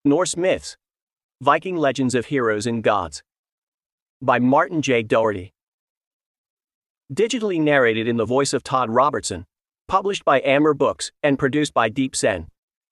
Norse Myths, Viking Legends of Heroes and Gods. By Martin J. Doherty. Digitally narrated in the voice of Todd Robertson. Published by Amber Books and produced by Deep Sen.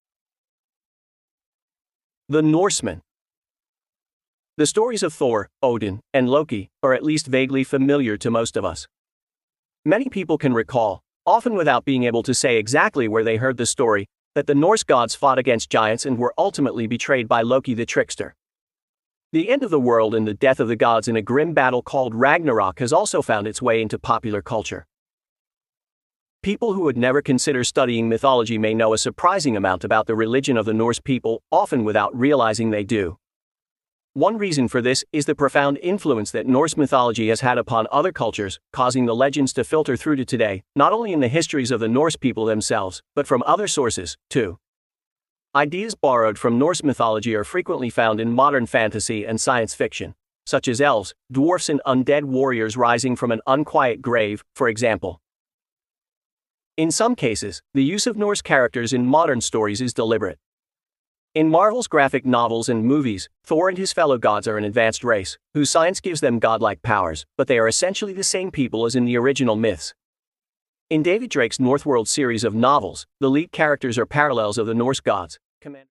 The Norsemen. The stories of Thor, Odin, and Loki are at least vaguely familiar to most of us. Many people can recall, often without being able to say exactly where they heard the story, that the Norse gods fought against giants and were ultimately betrayed by Loki the trickster. The end of the world and the death of the gods in a grim battle called Ragnarok has also found its way into popular culture. People who would never consider studying mythology may know a surprising amount about the religion of the Norse people, often without realizing they do. One reason for this is the profound influence that Norse mythology has had upon other cultures, causing the legends to filter through to today, not only in the histories of the Norse people themselves, but from other sources, too. Ideas borrowed from Norse mythology are frequently found in modern fantasy and science fiction, such as elves, dwarfs, and undead warriors rising from an unquiet grave, for example. In some cases, the use of Norse characters in modern stories is deliberate. In Marvel's graphic novels and movies, Thor and his fellow gods are an advanced race, whose science gives them godlike powers, but they are essentially the same people as in the original myths. In David Drake's Northworld series of novels, the lead characters are parallels of the Norse gods.